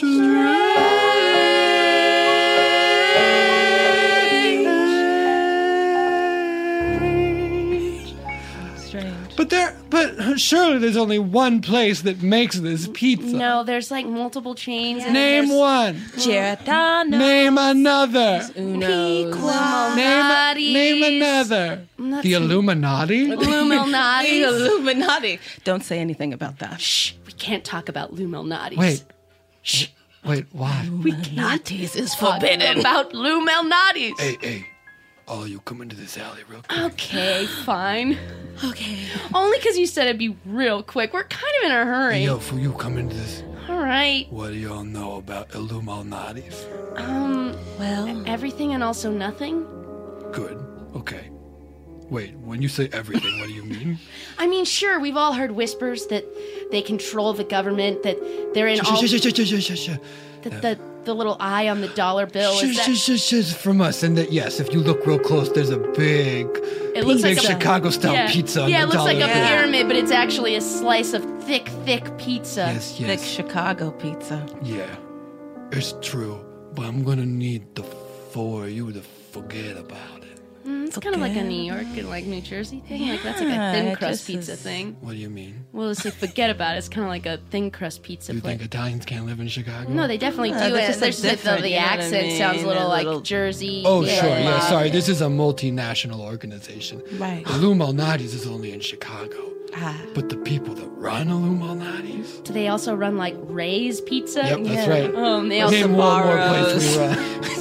strange. Strange. But there, but surely there's only one place that makes this pizza. No, there's like multiple chains. and Name there's one. Giordano. Name another. Uno's. Name, name another. Not The some- Illuminati? Illuminati. The Illuminati. Don't say anything about that. Shh, we can't talk about Lumelnatis. Wait. Shh. Wait, why? We can't Nazis is talk forbidden. about Lumelnatis. Hey, hey. All you come into this alley real quick. Okay, fine. Okay. Only because you said it'd be real quick. We're kind of in a hurry. Hey, yo, for you come into this. All right. What do y'all know about Illuminatis? Um, Well, everything and also nothing? Good. Okay. Wait, when you say everything, what do you mean? I mean, sure, we've all heard whispers that they control the government, that they're in all... Shh, shh, shh, shh, shh, shh. That the, the little eye on the dollar bill is Shh, that... shh, shh, shh, from us. And that, yes, if you look real close, there's a big, It looks big like a- Chicago-style yeah, pizza on Yeah, the it looks dollar like a bill. pyramid, but it's actually a slice of thick, thick pizza. Yes, thick yes. Chicago pizza. Yeah, it's true. But I'm gonna need the four of you to forget about it. Mm, it's kind of like a New York and like New Jersey thing. Like that's like a Yeah, thin it crust just pizza is- thing. What do you mean? Well, it's like forget about it. It's kind of like a thin crust pizza You place. think Italians can't live in Chicago? No, they definitely Yeah, do they're it. just, There's like, just the, different, the you know what I accent mean? sounds a little They're like little- Jersey. Oh, yeah. sure. Yeah, sorry. This is a multinational organization. Right. Illuminatis is only in Chicago. Ah. But the people that run Illuminatis... Do they also run like Ray's Pizza? Yep, that's right. Um, they also Name one more place we run.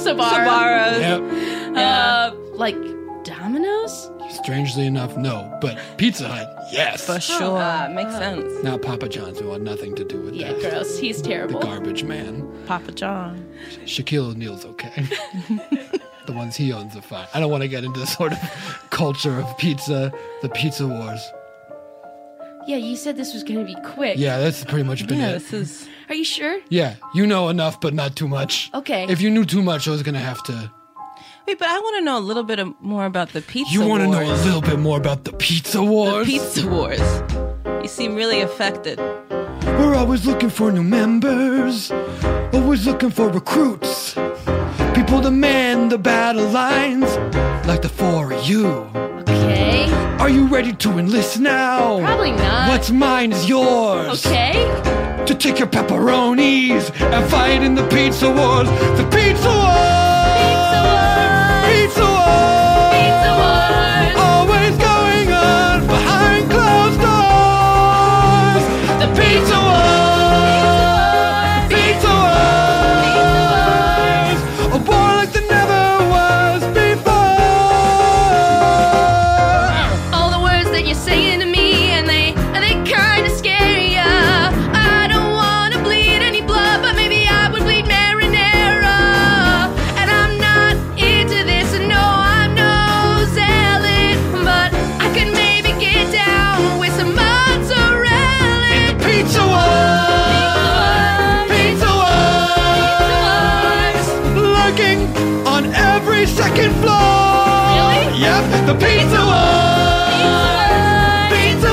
Sabaros. Yep. Uh, like Domino's? Strangely enough, no. But Pizza Hut, yes. For sure. Ah, makes sense. Not Papa John's. We want nothing to do with Yeah, that. gross. He's The terrible. garbage man. Papa John. Shaquille O'Neal's okay. The ones he owns are fine. I don't want to get into the sort of culture of pizza, the pizza wars. Yeah, you said this was going to be quick. Yeah, that's pretty much been Yeah, it. this is. Are you sure? Yeah, you know enough, but not too much. Okay. If you knew too much, I was going to have to... Wait, but I want to know a little bit of, more about the pizza You want to wars. know a little bit more about the pizza The wars? pizza wars. You seem really affected. We're always looking for new members, always looking for recruits, people to man the battle lines, like the four of you. Okay. Are you ready to enlist now? Probably not. What's mine is yours. Okay. To take your pepperonis and fight in the pizza wars. The pizza wars. Pizza wars. Pizza wars. Pizza wars. Always going on behind closed doors. The pizza wars. Pizza wars. A war like there never was before. All the words that you're saying to me, and they, and they kind of scare ya. I don't want to bleed any blood, but maybe I would bleed marinara. And I'm not into this, and no, I'm no zealot, but I could maybe get down with some mozzarella. In the pizza wars. Pizza wars. Lurking on every second floor. Really? Yep, the pizza wars. Pizza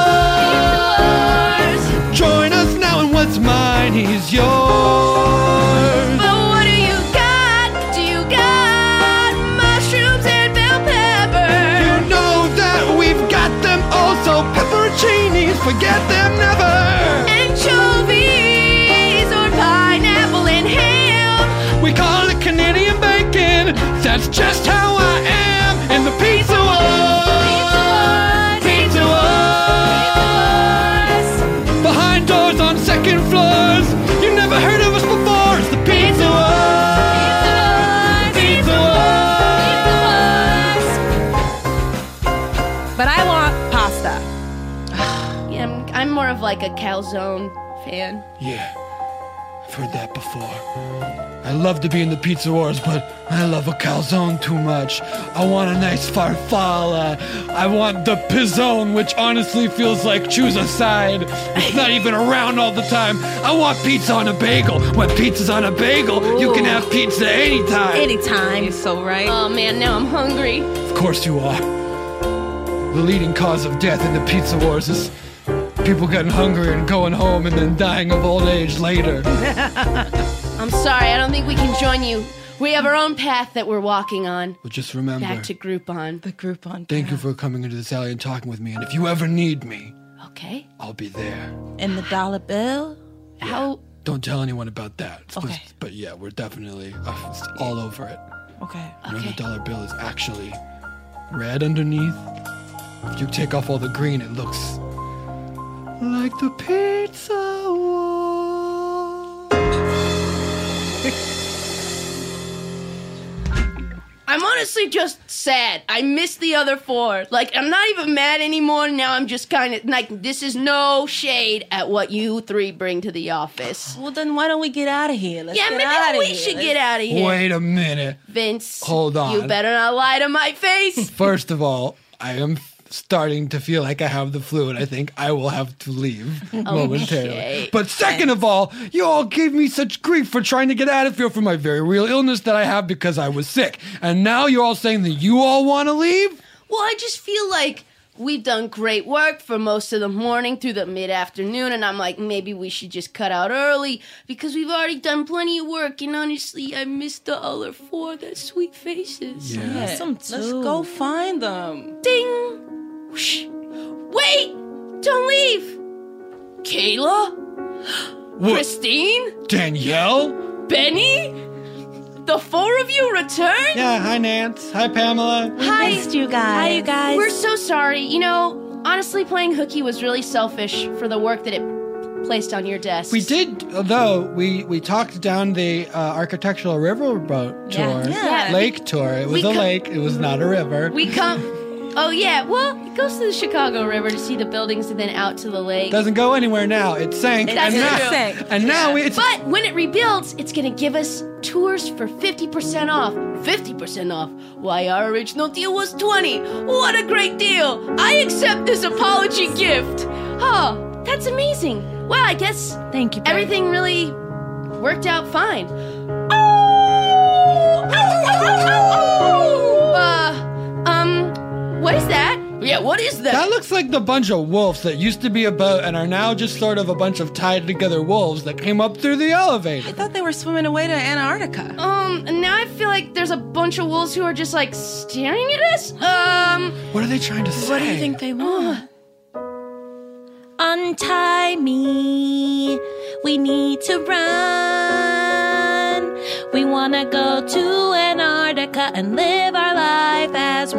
wars. Join us now, and what's mine is yours. But what do you got? Do you got mushrooms and bell pepper? forget them never. Anchovies or pineapple and ham. We call it Canadian bacon. That's just how I am in the pizza wars. Pizza wars. Behind doors on second floors. You never heard of us before. It's the pizza wars. Pizza wars. But I want pasta. Yeah, I'm, I'm more of like a calzone fan. Yeah, I've heard that before. I love to be in the pizza wars, but I love a calzone too much. I want a nice farfalla. I want the pizzone, which honestly feels like choose a side. It's not even around all the time. I want pizza on a bagel. When pizza's on a bagel, Ooh. You can have pizza anytime. Anytime. You're so right. Oh man, now I'm hungry. Of course you are. The leading cause of death in the pizza wars is people getting hungry and going home and then dying of old age later. I'm sorry, I don't think we can join you. We have our own path that we're walking on. But just remember, back to Groupon. The Groupon. Thank you for coming into this alley and talking with me. And if you ever need me, okay, I'll be there. And the dollar bill? Yeah. How? Don't tell anyone about that. It's Okay. Just, but yeah, we're definitely uh, all over it. Okay. You know, Okay. the dollar bill is actually red underneath. If you take off all the green, it looks like the pizza wall. I'm honestly just sad. I missed the other four. Like, I'm not even mad anymore. Now I'm just kind of like, this is no shade at what you three bring to the office. Well, then why don't we get out of here? Let's yeah, get maybe outta we here. should Let's- get out of here. Wait a minute. Vince. Hold on. You better not lie to my face. First of all, I am starting to feel like I have the flu, and I think I will have to leave momentarily. Okay. But second of all, you all gave me such grief for trying to get out of here for my very real illness that I have because I was sick. And now you're all saying that you all want to leave? Well, I just feel like we've done great work for most of the morning through the mid-afternoon, and I'm like, maybe we should just cut out early because we've already done plenty of work, and honestly, I miss the other four, their sweet faces. Yeah. Yeah, let's go find them. Ding! Whoosh. Wait! Don't leave! Kayla? What? Christine? Danielle? Benny? The four of you returned? Yeah, hi Nance. Hi Pamela. Hi. Missed you guys. Hi, you guys. We're so sorry. You know, honestly, playing hooky was really selfish for the work that it placed on your desk. We did, though, we, we talked down the uh, architectural riverboat Yeah. tour. Yeah. Lake tour. It was We a co- lake. It was not a river. We come. Oh, yeah. Well, it goes to the Chicago River to see the buildings and then out to the lake. Doesn't go anywhere now. It sank. That's and now, true. And now it's... But when it rebuilds, it's going to give us tours for fifty percent off. fifty percent off. Why, our original deal was twenty. What a great deal. I accept this apology gift. Oh, that's amazing. Well, I guess Thank you, Barry. everything really worked out fine. Oh! Uh, um, what is that? Yeah, what is that? That looks like the bunch of wolves that used to be a boat and are now just sort of a bunch of tied together wolves that came up through the elevator. I thought they were swimming away to Antarctica. Um, and now I feel like there's a bunch of wolves who are just like staring at us. Um, What are they trying to say? What do you think they want? Untie me. We need to run. We want to go to Antarctica and live our life as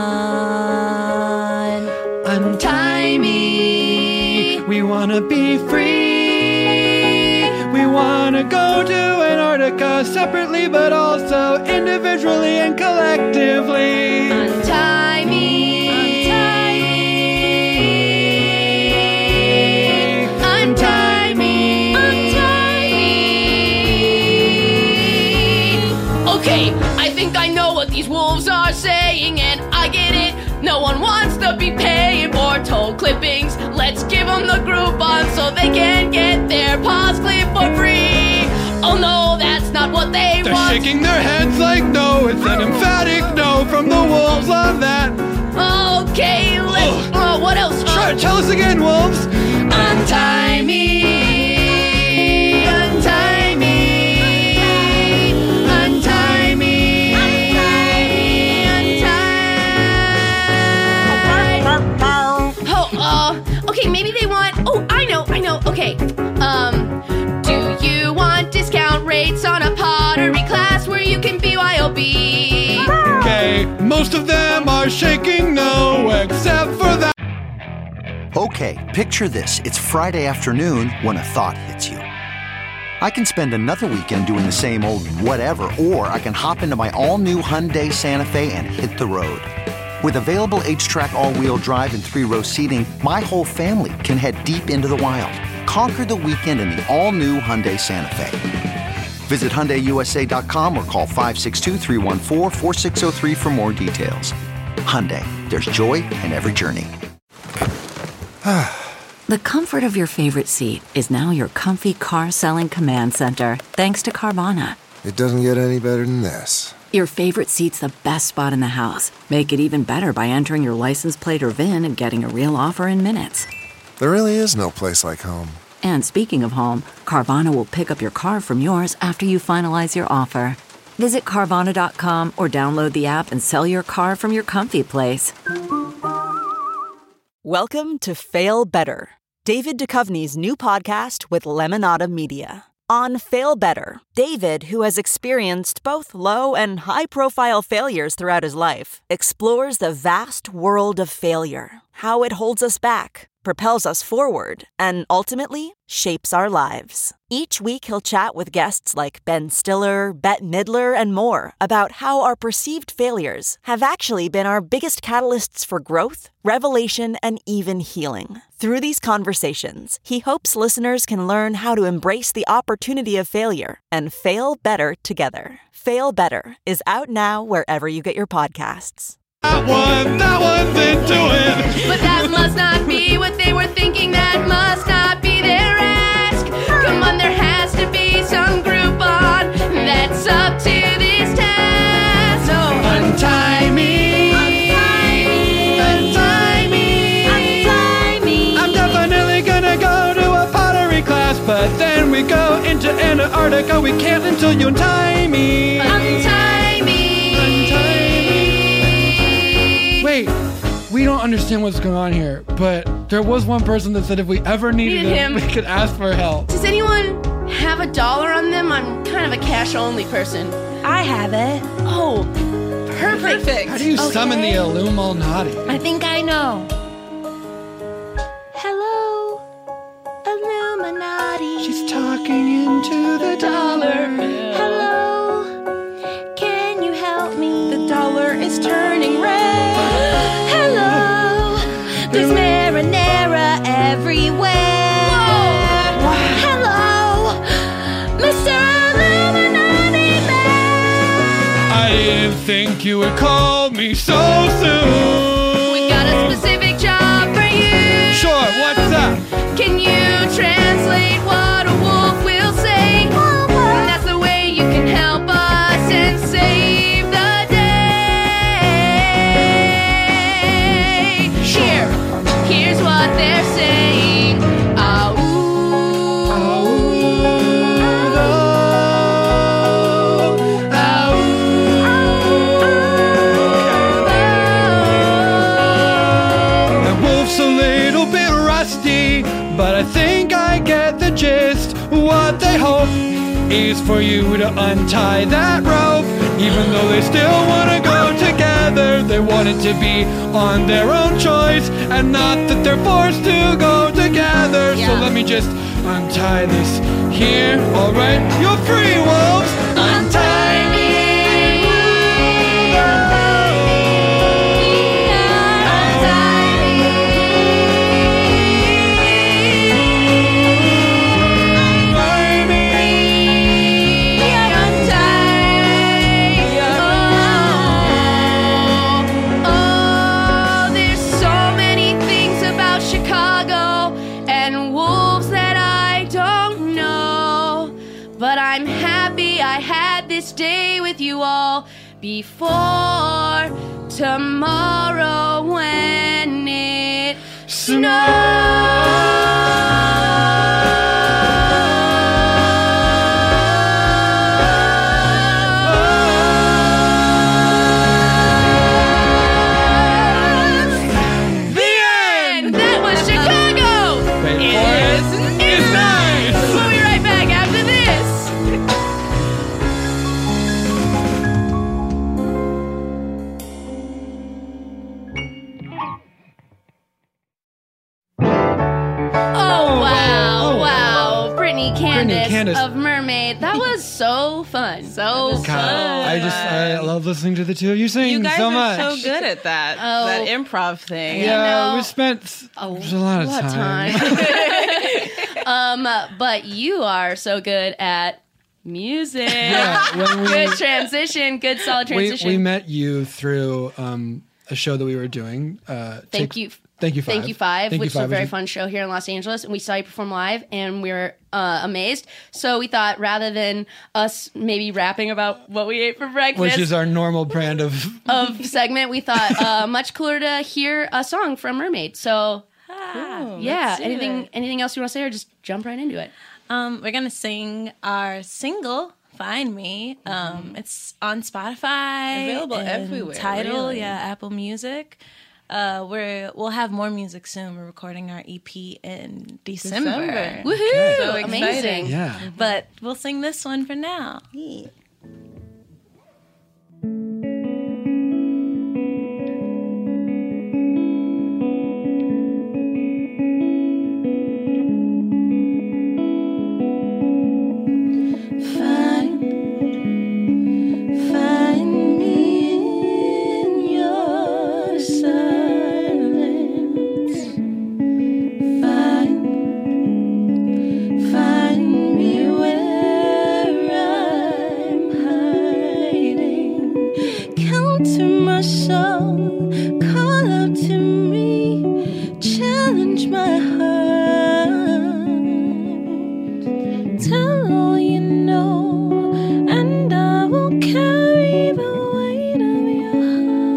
one. Untie me. We want to be free. We want to go to Antarctica separately, but also individually and collectively. Untie me. Untie me. Untie me. Untie me. Okay, I think I know what these wolves are saying, and I get it. No one wants to be paying for toll clippings. Let's give them the Groupon so they can get their paws clipped for free. Oh no, that's not what they They're want. shaking their heads like no. It's an emphatic no from the wolves on that. Okay, let's. Uh, what else? Try, tell us again, wolves. Untie me. Untie me. Untie me. Untie me. Oh, uh, okay, maybe they want Okay, um, do you want discount rates on a pottery class where you can B Y O B? Okay, most of them are shaking no, except for that. Okay, picture this. It's Friday afternoon when a thought hits you. I can spend another weekend doing the same old whatever, or I can hop into my all-new Hyundai Santa Fe and hit the road. With available H-Track all-wheel drive and three-row seating, my whole family can head deep into the wild. Conquer the weekend in the all-new Hyundai Santa Fe. Visit Hyundai U S A dot com or call five six two, three one four, four six zero three for more details. Hyundai, there's joy in every journey. The comfort of your favorite seat is now your comfy car selling command center, thanks to Carvana. It doesn't get any better than this. Your favorite seat's the best spot in the house. Make it even better by entering your license plate or V I N and getting a real offer in minutes. There really is no place like home. And speaking of home, Carvana will pick up your car from yours after you finalize your offer. Visit Carvana dot com or download the app and sell your car from your comfy place. Welcome to Fail Better, David Duchovny's new podcast with Lemonada Media. On Fail Better, David, who has experienced both low and high-profile failures throughout his life, explores the vast world of failure, how it holds us back, propels us forward, and ultimately shapes our lives. Each week he'll chat with guests like Ben Stiller, Bette Midler, and more about how our perceived failures have actually been our biggest catalysts for growth, revelation, and even healing. Through these conversations, he hopes listeners can learn how to embrace the opportunity of failure and fail better together. Fail Better is out now wherever you get your podcasts. That one, that one's into it. But that must not be what they were thinking. That must not be their ask. Come on, there has to be some Groupon that's up to this task. So untie me, untie me, untie me, untie me. I'm definitely gonna go to a pottery class, but then we go into Antarctica. We can't until you untie me. Untie me. Untie me. Wait, we don't understand what's going on here, but there was one person that said if we ever needed, Needed him, him. we could ask for help. Does anyone have a dollar on them? I'm kind of a cash-only person. I have it. Oh, perfect. Perfect. How do you summon the Illuminati? I think I know. Hello, Illuminati. She's talking into the dollar bill. Hello, can you help me? The dollar is turning red. Hello, there's marinara everywhere. Whoa. Hello, Mister Illuminati Man. I didn't think you would call me so soon. We got a specific job for you. Sure, what's that? Can you translate what a wolf will say? And that's the way you can help us and save the day. Here, here's what they're saying. Ah, ooh, ah, That wolf's a little bit rusty, but I think I get the gist. What they hope is for you to untie that rope. Even though they still want to go together, they want it to be on their own choice and not that they're forced to go together. So let me just untie this here. Alright, you're free, wolves. Untie me. Oh, there's so many things about Chicago and wolves that I don't know. But I'm happy I had this day with you all before tomorrow when it snows. The end! That was Chicago! Wait for it. Is Candace, Candace. of Mermaid. That was so fun. So God, I just I love listening to the two of you sing You guys so are much. so good at that. Oh. That improv thing. Yeah, know. we spent a, a lot of lot of time. um, but you are so good at music. Yeah, when we- good transition. Good solid we, transition. we met you through um, a show that we were doing. Uh, Thank Take- you. Thank you, Five. Thank you, Five, Thank which you, is a Five, very which is- fun show here in Los Angeles. And we saw you perform live, and we were uh, amazed. So we thought rather than us maybe rapping about what we ate for breakfast, Which is our normal brand of. of segment, we thought uh, much cooler to hear a song from Mermaid. So Ah, yeah, let's do anything it. anything else you want to say, or just jump right into it? Um, we're gonna sing our single "Find Me." Um, it's on Spotify, Available and everywhere, Tidal, really. yeah, Apple Music. Uh, we're we'll have more music soon. We're recording our E P in December. December. Woohoo! So Amazing. exciting. Yeah. But we'll sing this one for now. Find, find me in your silence. Find, find me where I'm hiding. Count to my soul, call out to me, challenge my heart. Tell all you know, and I will carry the weight of your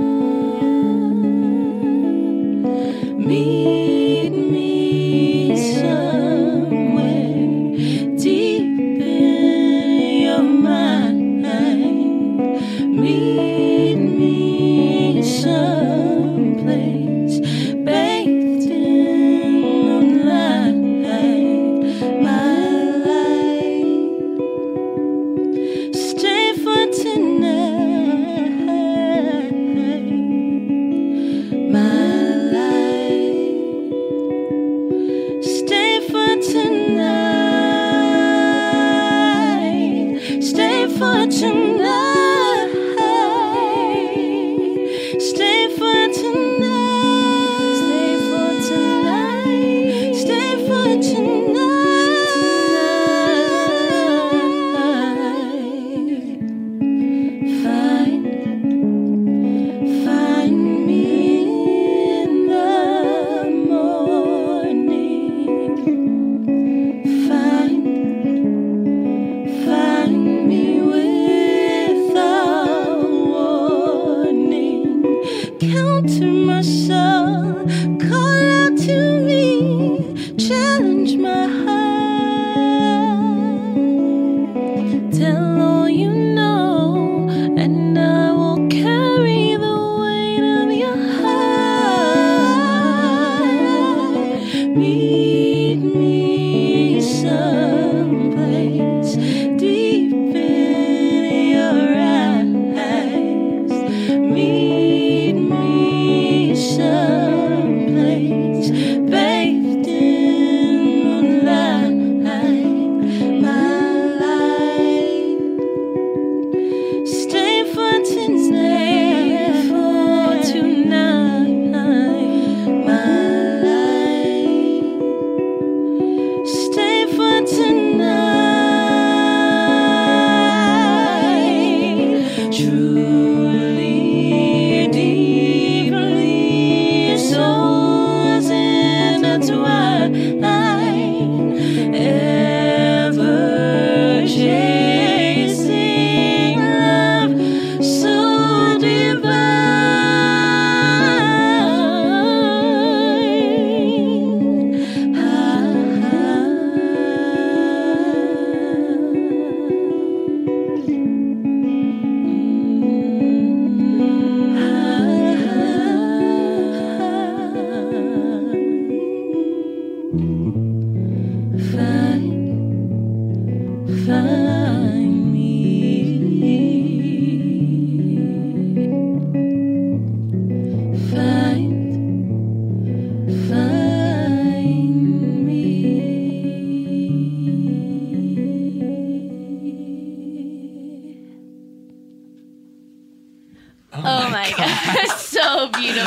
heart. Meet me somewhere deep in your mind. Meet me someplace bathed in moonlight. My stay for tonight. My life. Stay for tonight. Stay for tonight. Stay for tonight. Stay for tonight. Stay for tonight. Find, find me in the morning. Find, find me without warning. Count to myself, call out to me, challenge my heart. Tell all you know, and I will carry the weight of your heart. Meet me someplace deep in your eyes. Meet me someplace.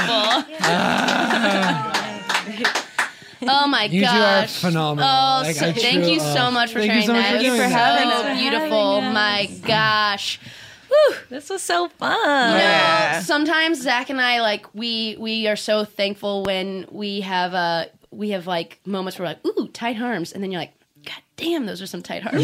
Oh my You gosh. two are phenomenal. Oh, Like, so, I thank true- you so oh, much for thank you sharing so much that. for doing so that. beautiful. My gosh. Whew. This was so fun. You know, Yeah. sometimes Zach and I like we we are so thankful when we have uh we have like moments where we're like, ooh, tight arms, and then you're like, God damn, those are some tight arms.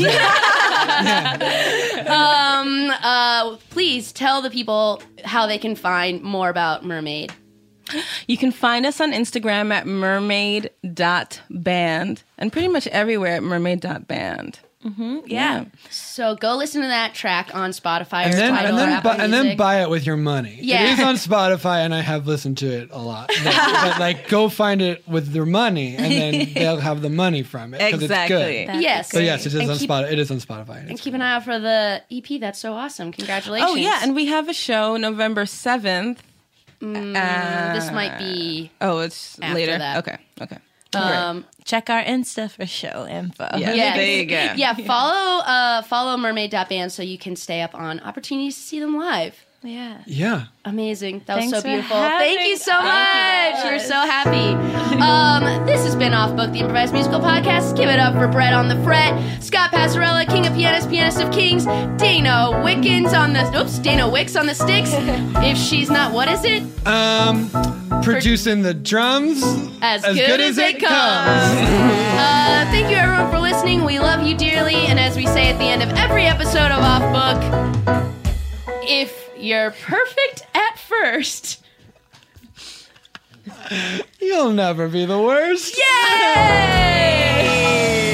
um uh please tell the people how they can find more about Mermaid. You can find us on Instagram at mermaid dot band and pretty much everywhere at mermaid dot band. Mm-hmm. Yeah. So go listen to that track on Spotify And or then, Tidal and, or then Apple bu- and then Music. buy it with your money. Yeah. It is on Spotify, and I have listened to it a lot. But, but like, go find it with their money, and then they'll have the money from it because Exactly. it's good. Yes. So yes, it is And on keep- Spotify. It is on Spotify. And keep an eye out for the E P. That's so awesome. Congratulations. Oh, yeah. And we have a show November seventh. Mm, this might be Oh, it's after later. that. Okay. Okay. Um, Check our Insta for show info. Yeah. Yes. There you go. Yeah, follow uh, follow mermaid dot band so you can stay up on opportunities to see them live. Yeah. Yeah. Amazing. That Thanks was so for beautiful. having Thank you so us. much. We're so happy. Um, this has been Off Book, the improvised musical podcast. Give it up for Brett on the fret, Scott Passarella, king of pianists, pianist of kings, Dana Wickens on the oops, Dana Wicks on the sticks. If she's not, what is it? Um, producing the drums As, good, as, it comes. uh, thank you everyone for listening. We love you dearly. And as we say at the end of every episode of Off Book, if you're perfect at first, You'll never be the worst. yay!